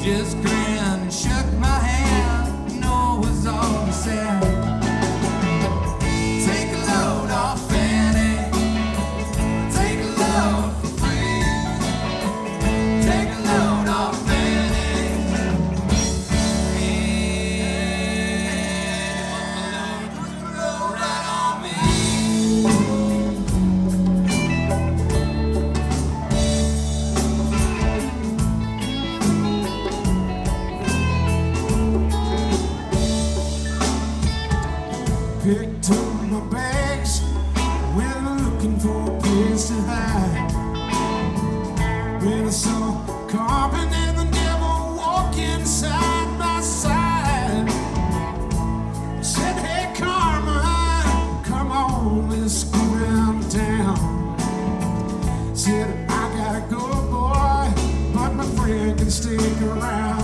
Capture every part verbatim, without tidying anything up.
just grinned and shook my hand. No, it was all he said. Take a load off Fanny. Take a load for free. Take a load off Fanny. And put the load right on me. Picked up my bags, went looking for a place to hide. When I saw Carmen and the devil walking side by side, I said, hey Carmen, come on, let's go round town. Said, I gotta go, boy, but my friend can stick around.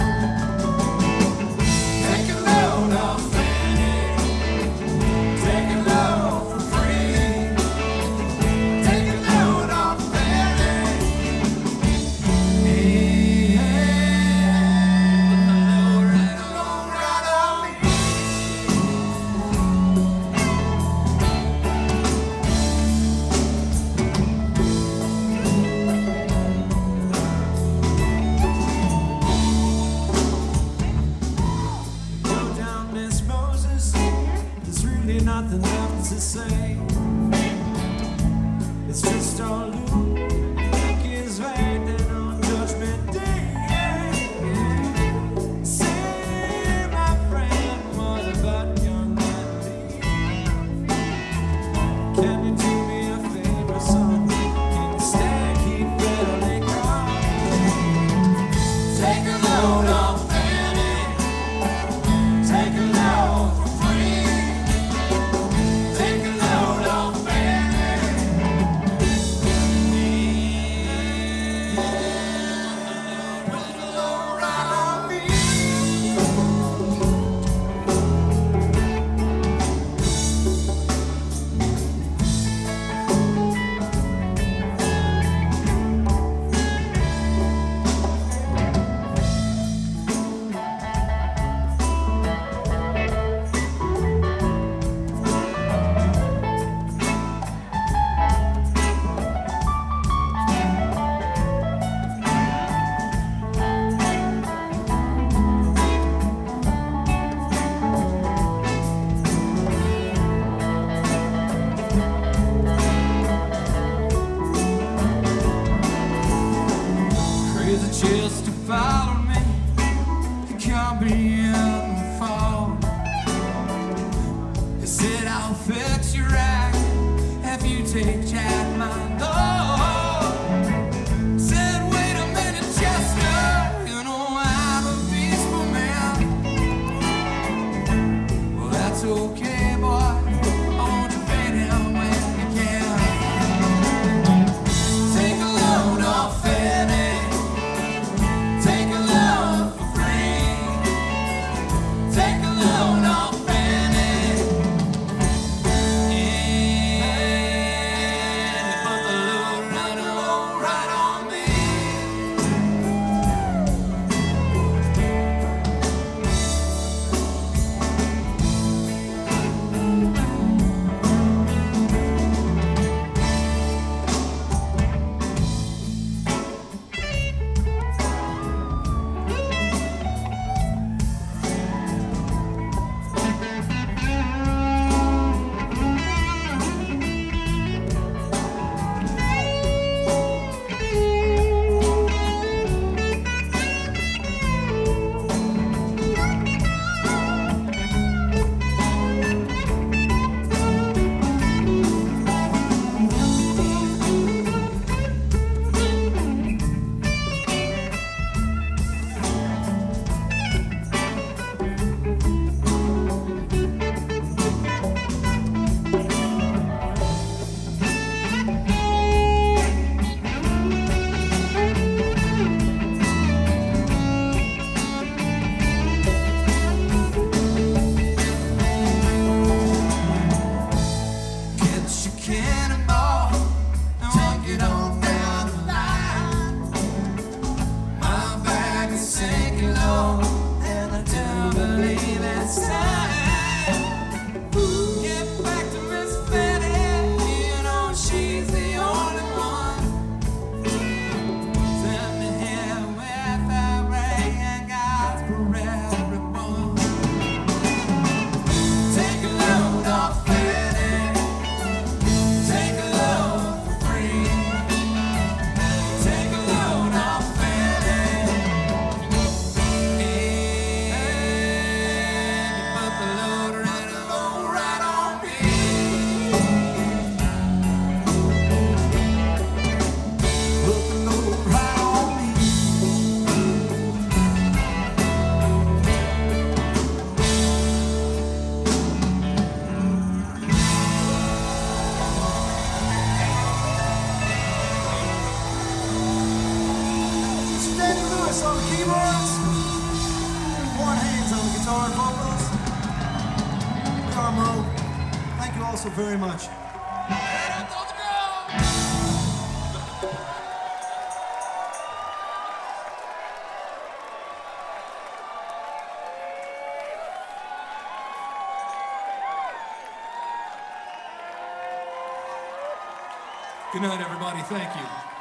Take a load off Fanny. Take a load for free. Take a load off Fanny. Hey, put the load right, load right on me. Go down, Miss Moses. There's really nothing left to say. It's just all Luke is waiting on Judgment Day. Say, my friend, what about young Andy? Can you do me a favor, son? Can you stay, keep better calm? Take a load off Fanny. Take a load for free. Take a load off Fanny. Put the load right on me. Crazy chills to follow me. He caught me in the fall. He said, I'll fix you right if you take Jack my love. Said, wait a minute, Chester. You know I'm a peaceful man. Well, that's okay, boy. I want you fade him when you can. Take a load off Fanny. Take a load for free. Take a load off Fanny. And Lewis on the keyboards. Warren Haynes on the guitar and vocals. We are Mo. Thank you all so very much. Good night, everybody. Thank you.